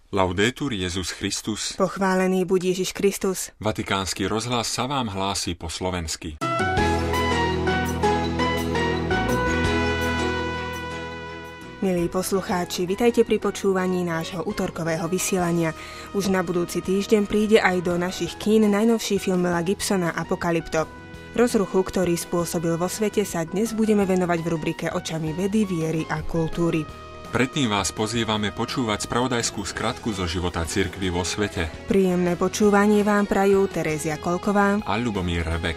Laudetur Jesus Christus. Pochválený buď Ježiš Kristus. Vatikánsky rozhlas sa vám hlási po slovensky. Milí poslucháči, vitajte pri počúvaní nášho utorkového vysielania. Už na budúci týždeň príde aj do našich kín najnovší film Mela Gibsona Apokalypto. Rozruchu, ktorý spôsobil vo svete, sa dnes budeme venovať v rubrike Očami vedy, viery a kultúry. Predtým vás pozývame počúvať spravodajskú skratku zo života cirkvi vo svete. Príjemné počúvanie vám prajú Terézia Kolková a Ľubomír Rebek.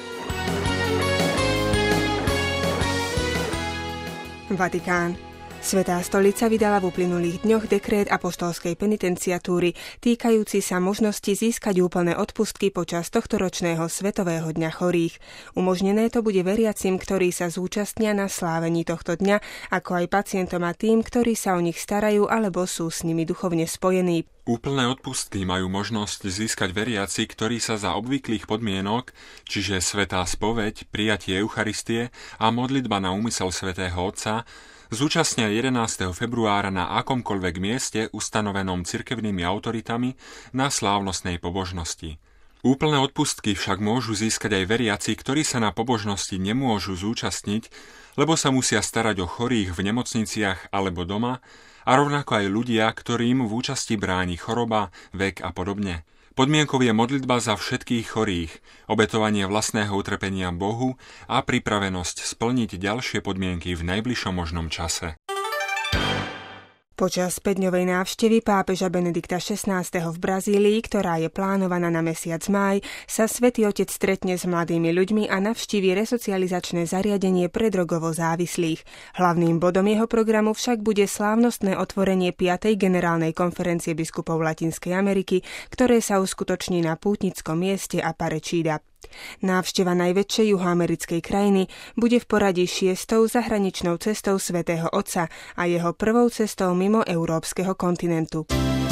Vatikán. Svätá stolica vydala v uplynulých dňoch dekrét apoštolskej penitenciatúry týkajúci sa možnosti získať úplné odpustky počas tohtoročného Svetového dňa chorých. Umožnené to bude veriacim, ktorí sa zúčastnia na slávení tohto dňa, ako aj pacientom a tým, ktorí sa o nich starajú alebo sú s nimi duchovne spojení. Úplné odpustky majú možnosť získať veriaci, ktorí sa za obvyklých podmienok, čiže svätá spoveď, prijatie Eucharistie a modlitba na úmysel svätého Otca, zúčastnia 11. februára na akomkoľvek mieste ustanovenom cirkevnými autoritami na slávnostnej pobožnosti. Úplné odpustky však môžu získať aj veriaci, ktorí sa na pobožnosti nemôžu zúčastniť, lebo sa musia starať o chorých v nemocniciach alebo doma, a rovnako aj ľudia, ktorým v účasti bráni choroba, vek a podobne. Podmienkou je modlitba za všetkých chorých, obetovanie vlastného utrpenia Bohu a pripravenosť splniť ďalšie podmienky v najbližšom možnom čase. Počas 5-dňovej návštevy pápeža Benedikta XVI v Brazílii, ktorá je plánovaná na mesiac máj, sa Svätý Otec stretne s mladými ľuďmi a navštívi resocializačné zariadenie pre drogovo závislých. Hlavným bodom jeho programu však bude slávnostné otvorenie 5. generálnej konferencie biskupov Latinskej Ameriky, ktoré sa uskutoční na pútnickom mieste Aparecida. Návšteva najväčšej juhoamerickej krajiny bude v poradí 6. zahraničnou cestou svätého Otca a jeho prvou cestou mimo európskeho kontinentu.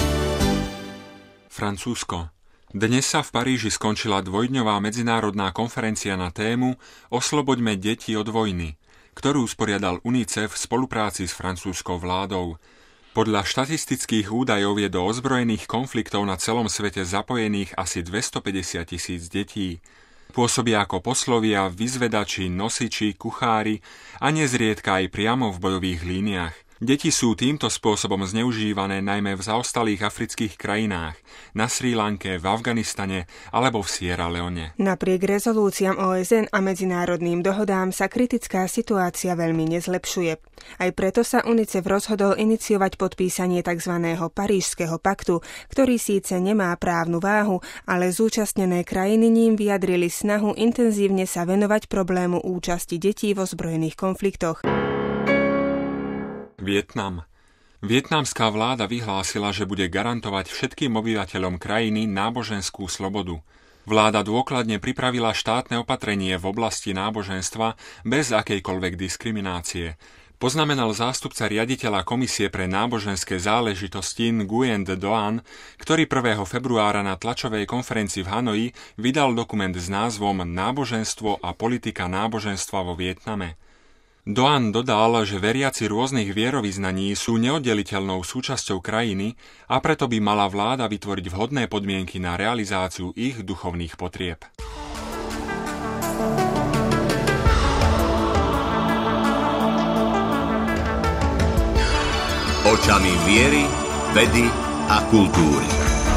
Francúzsko. Dnes sa v Paríži skončila dvojdňová medzinárodná konferencia na tému Osloboďme deti od vojny, ktorú usporiadal UNICEF v spolupráci s francúzskou vládou. Podľa štatistických údajov je do ozbrojených konfliktov na celom svete zapojených asi 250,000 detí. Pôsobia ako poslovia, vyzvedači, nosiči, kuchári a nezriedka aj priamo v bojových líniách. Deti sú týmto spôsobom zneužívané najmä v zaostalých afrických krajinách, na Srí Lanke, v Afganistane alebo v Sierra Leone. Napriek rezolúciám OSN a medzinárodným dohodám sa kritická situácia veľmi nezlepšuje. Aj preto sa UNICEF rozhodol iniciovať podpísanie tzv. Parížskeho paktu, ktorý síce nemá právnu váhu, ale zúčastnené krajiny ním vyjadrili snahu intenzívne sa venovať problému účasti detí v ozbrojených konfliktoch. Vietnam. Vietnamská vláda vyhlásila, že bude garantovať všetkým obyvateľom krajiny náboženskú slobodu. Vláda dôkladne pripravila štátne opatrenie v oblasti náboženstva bez akejkoľvek diskriminácie. Poznamenal zástupca riaditeľa Komisie pre náboženské záležitosti Nguyen Doan, ktorý 1. februára na tlačovej konferencii v Hanoji vydal dokument s názvom Náboženstvo a politika náboženstva vo Vietname. Doan dodal, že veriaci rôznych vierovyznaní sú neoddeliteľnou súčasťou krajiny a preto by mala vláda vytvoriť vhodné podmienky na realizáciu ich duchovných potrieb. Očami viery, vedy a kultúry.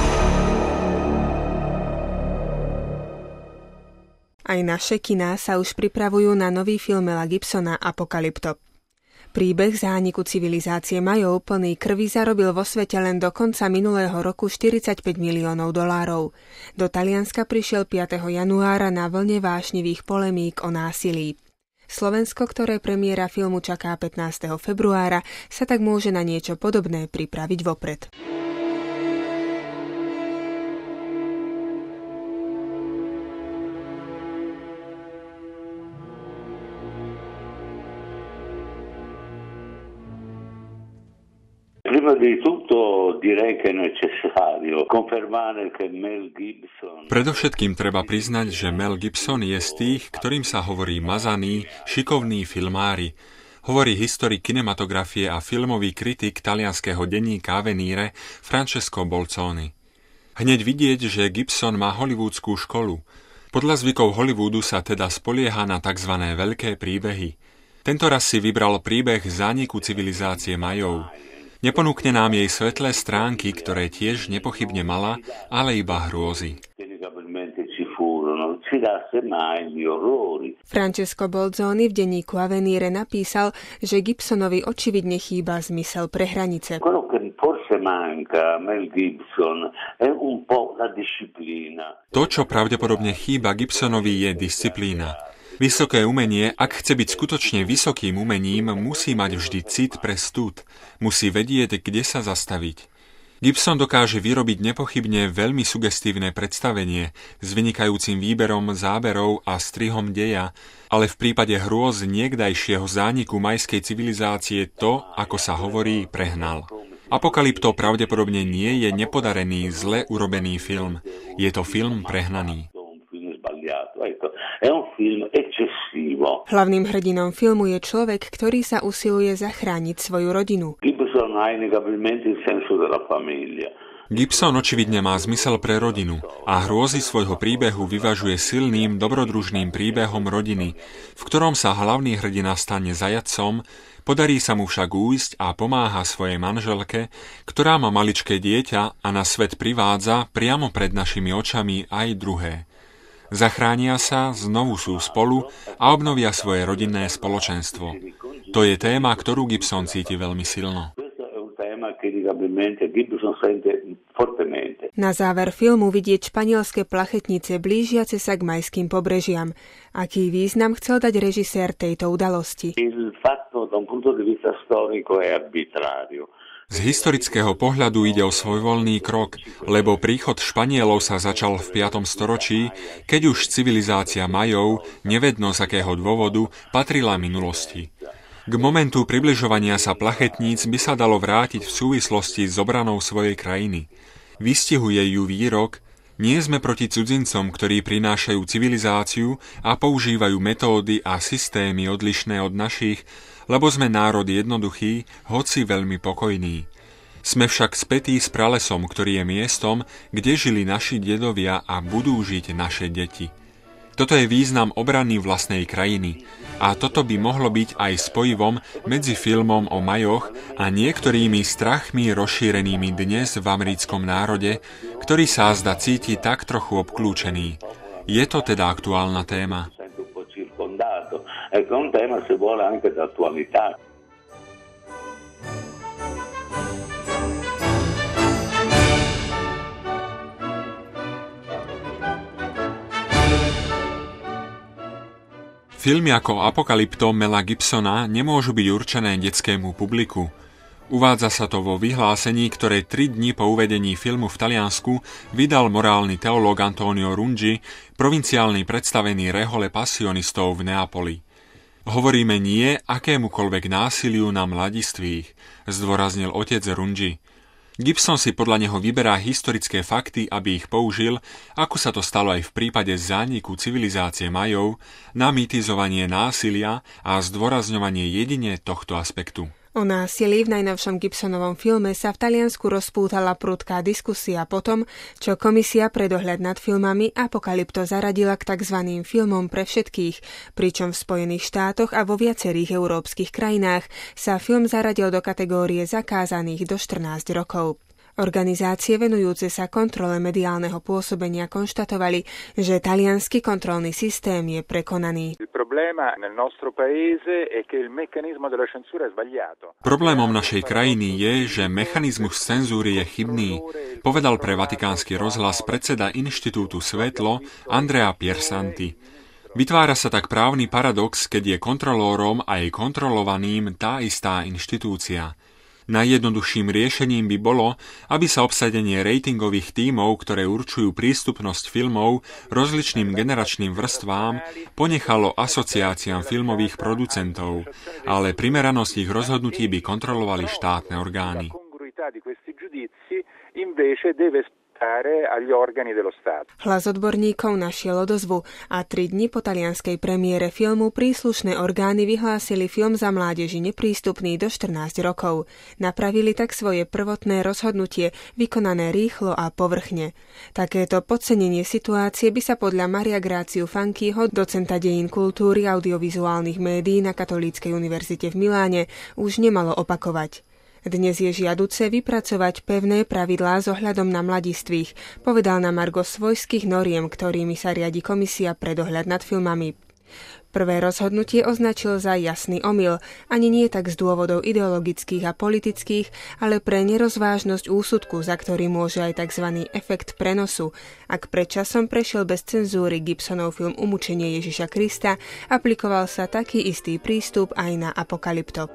Aj naše kiná sa už pripravujú na nový film Mela Gibsona Apokalypto. Príbeh zániku civilizácie Majov plný krvi zarobil vo svete len do konca minulého roku $45 miliónov. Do Talianska prišiel 5. januára na vlne vášnivých polemík o násilí. Slovensko, ktoré premiéra filmu čaká 15. februára, sa tak môže na niečo podobné pripraviť vopred. Prima di tutto direi che è necessario confermare che Mel Gibson. Predovšetkým treba priznať, že Mel Gibson je z tých, ktorým sa hovorí mazaní, šikovní filmári. hovorí historik kinematografie a filmový kritik talianskeho denníka Avvenire Francesco Bolzoni. Hneď vidieť, že Gibson má hollywoodskú školu. Podľa zvykov Hollywoodu sa teda spolieha na tzv. Veľké príbehy. Tento raz si vybral príbeh zániku civilizácie Majov. Neponúkne nám jej svetlé stránky, ktoré tiež nepochybne mala, ale iba hrôzy. Francesco Bolzoni v denníku Avvenire napísal, že Gibsonovi očividne chýba zmysel pre hranice. To, čo pravdepodobne chýba Gibsonovi, je disciplína. Vysoké umenie, ak chce byť skutočne vysokým umením, musí mať vždy cit pre stud. Musí vedieť, kde sa zastaviť. Gibson dokáže vyrobiť nepochybne veľmi sugestívne predstavenie s vynikajúcim výberom záberov a strihom deja, ale v prípade hrôz niekdajšieho zániku majskej civilizácie to, ako sa hovorí, prehnal. Apokalypto pravdepodobne nie je nepodarený, zle urobený film. Je to film prehnaný. Hlavným hrdinom filmu je človek, ktorý sa usiluje zachrániť svoju rodinu. Gibson očividne má zmysel pre rodinu a hrôzy svojho príbehu vyvažuje silným, dobrodružným príbehom rodiny, v ktorom sa hlavný hrdina stane zajatcom, podarí sa mu však újsť a pomáha svojej manželke, ktorá má maličké dieťa a na svet privádza priamo pred našimi očami aj druhé. Zachránia sa, znovu sú spolu a obnovia svoje rodinné spoločenstvo. To je téma, ktorú Gibson cíti veľmi silno. Na záver filmu vidieť španielske plachetnice blížiace sa k majským pobrežiam. Aký význam chcel dať režisér tejto udalosti? Z historického pohľadu ide o svojvoľný krok, lebo príchod Španielov sa začal v 5. storočí, keď už civilizácia Majov, nevedno z akého dôvodu, patrila minulosti. K momentu približovania sa plachetníc by sa dalo vrátiť v súvislosti s obranou svojej krajiny. Vystihuje ju výrok: nie sme proti cudzincom, ktorí prinášajú civilizáciu a používajú metódy a systémy odlišné od našich, lebo sme národ jednoduchý, hoci veľmi pokojný. Sme však spätí s pralesom, ktorý je miestom, kde žili naši dedovia a budú žiť naše deti. Toto je význam obrany vlastnej krajiny a toto by mohlo byť aj spojivom medzi filmom o Majoch a niektorými strachmi rozšírenými dnes v americkom národe, ktorý sa zdá cíti tak trochu obklúčený. Je to teda aktuálna téma. È un tema, se vuole, anche d'attualità. Filmy ako Apokalypto Mela Gibsona nemôžu byť určené detskému publiku. Uvádza sa to vo vyhlásení, ktoré 3 dni po uvedení filmu v Taliansku vydal morálny teológ Antonio Rungi, provinciálny predstavený rehole pasionistov v Neapoli. Hovoríme nie akémukoľvek násiliu na mladistvých, zdôraznil otec Rungi. Gibson si podľa neho vyberá historické fakty, aby ich použil, ako sa to stalo aj v prípade zániku civilizácie Majov, na mýtizovanie násilia a zdôrazňovanie jedine tohto aspektu. O násilí v najnovšom Gibsonovom filme sa v Taliansku rozpútala prudká diskusia po tom, čo komisia pre dohľad nad filmami Apokalypto zaradila k tzv. Filmom pre všetkých, pričom v Spojených štátoch a vo viacerých európskych krajinách sa film zaradil do kategórie zakázaných do 14 rokov. Organizácie venujúce sa kontrole mediálneho pôsobenia konštatovali, že taliansky kontrolný systém je prekonaný. Problémom našej krajiny je, že mechanizmus cenzúry je chybný, povedal pre Vatikánsky rozhlas predseda Inštitútu Svetlo Andrea Piersanti. Vytvára sa tak právny paradox, keď je kontrolórom a aj kontrolovaným tá istá inštitúcia. Najjednoduchším riešením by bolo, aby sa obsadenie ratingových tímov, ktoré určujú prístupnosť filmov rozličným generačným vrstvám, ponechalo asociáciám filmových producentov, ale primeranosť ich rozhodnutí by kontrolovali štátne orgány. Hlas odborníkov našiel odozvu a 3 dni po talianskej premiére filmu príslušné orgány vyhlásili film za mládeži neprístupný do 14 rokov. Napravili tak svoje prvotné rozhodnutie, vykonané rýchlo a povrchne. Takéto podcenenie situácie by sa podľa Maria Gráciu Fanchiho, docenta dejín kultúry audiovizuálnych médií na Katolíckej univerzite v Miláne, už nemalo opakovať. Dnes je žiaduce vypracovať pevné pravidlá s ohľadom na mladistvých, povedal na margo svojských noriem, ktorými sa riadi komisia pre dohľad nad filmami. Prvé rozhodnutie označil za jasný omyl, ani nie tak z dôvodov ideologických a politických, ale pre nerozvážnosť úsudku, za ktorý môže aj tzv. Efekt prenosu. Ak predčasom prešiel bez cenzúry Gibsonov film Umučenie Ježiša Krista, aplikoval sa taký istý prístup aj na Apokalypto.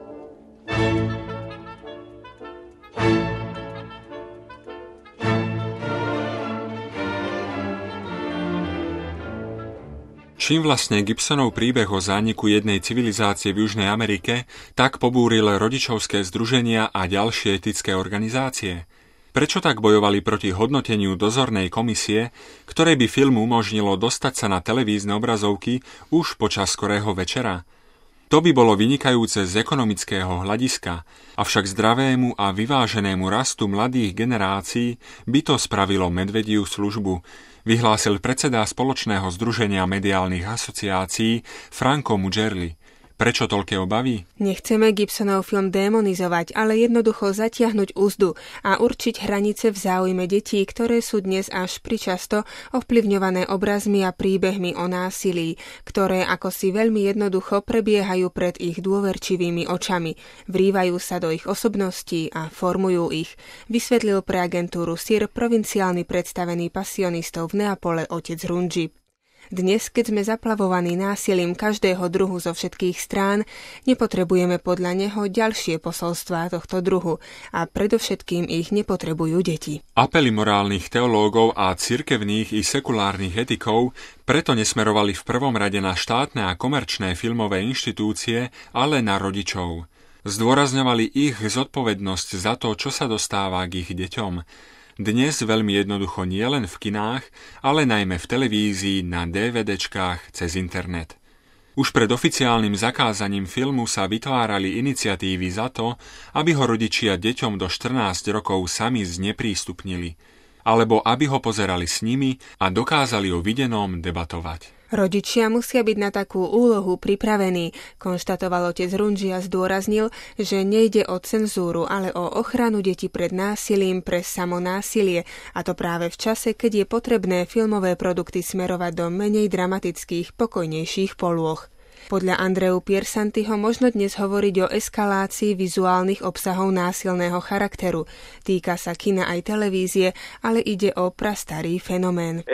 Čím vlastne Gibsonov príbeh o zániku jednej civilizácie v Južnej Amerike tak pobúril rodičovské združenia a ďalšie etické organizácie? Prečo tak bojovali proti hodnoteniu dozornej komisie, ktorej by film umožnilo dostať sa na televízne obrazovky už počas skorého večera? To by bolo vynikajúce z ekonomického hľadiska, avšak zdravému a vyváženému rastu mladých generácií by to spravilo medvediu službu, vyhlásil predseda Spoločného združenia mediálnych asociácií Franco Mugerli. Prečo toľké obavy? Nechceme Gibsonov film démonizovať, ale jednoducho zatiahnuť úzdu a určiť hranice v záujme detí, ktoré sú dnes až pričasto ovplyvňované obrazmi a príbehmi o násilí, ktoré ako si veľmi jednoducho prebiehajú pred ich dôverčivými očami, vrývajú sa do ich osobností a formujú ich, vysvetlil pre agentúru SIR provinciálny predstavený pasionistov v Neapole otec Rungi. Dnes, keď sme zaplavovaní násilím každého druhu zo všetkých strán, nepotrebujeme podľa neho ďalšie posolstvá tohto druhu a predovšetkým ich nepotrebujú deti. Apely morálnych teológov a cirkevných i sekulárnych etikov preto nesmerovali v prvom rade na štátne a komerčné filmové inštitúcie, ale na rodičov. Zdôrazňovali ich zodpovednosť za to, čo sa dostáva k ich deťom. Dnes veľmi jednoducho nie len v kinách, ale najmä v televízii, na DVDčkách, cez internet. Už pred oficiálnym zakázaním filmu sa vytvárali iniciatívy za to, aby ho rodičia deťom do 14 rokov sami zneprístupnili, alebo aby ho pozerali s nimi a dokázali o videnom debatovať. Rodičia musia byť na takú úlohu pripravení, konštatoval otec Rungi a zdôraznil, že nejde o cenzúru, ale o ochranu detí pred násilím pre samonásilie, a to práve v čase, keď je potrebné filmové produkty smerovať do menej dramatických, pokojnejších polôch. Podľa Andreu Piersantiho možno dnes hovoriť o eskalácii vizuálnych obsahov násilného charakteru. Týka sa kina aj televízie, ale ide o prastarý fenomén.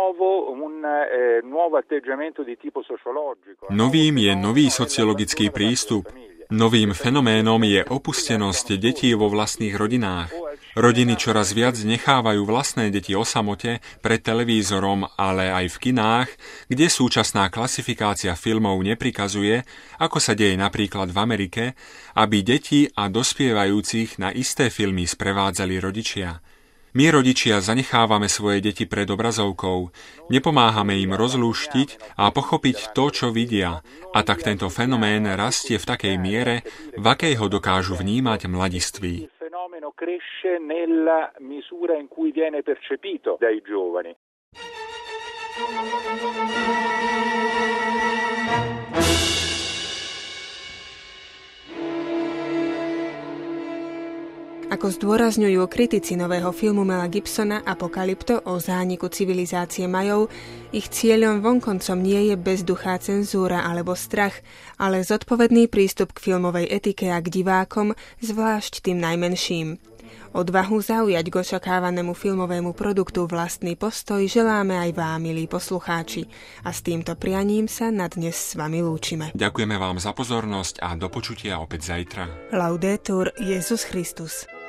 Novým je nový sociologický prístup. Novým fenoménom je opustenosť detí vo vlastných rodinách. Rodiny čoraz viac nechávajú vlastné deti o samote pred televízorom, ale aj v kinách, kde súčasná klasifikácia filmov neprikazuje, ako sa deje napríklad v Amerike, aby deti a dospievajúcich na isté filmy sprevádzali rodičia. My rodičia zanechávame svoje deti pred obrazovkou, nepomáhame im rozlúštiť a pochopiť to, čo vidia, a tak tento fenomén rastie v takej miere, v akej ho dokážu vnímať mladiství. Ako zdôrazňujú kritici nového filmu Mela Gibsona Apokalypto o zániku civilizácie Majov, ich cieľom vonkoncom nie je bezduchá cenzúra alebo strach, ale zodpovedný prístup k filmovej etike a k divákom, zvlášť tým najmenším. Odvahu zaujať k očakávanému filmovému produktu vlastný postoj želáme aj vám, milí poslucháči. A s týmto prianím sa na dnes s vami lúčime. Ďakujeme vám za pozornosť a do počutia opäť zajtra. Laudetur Jesus Christus.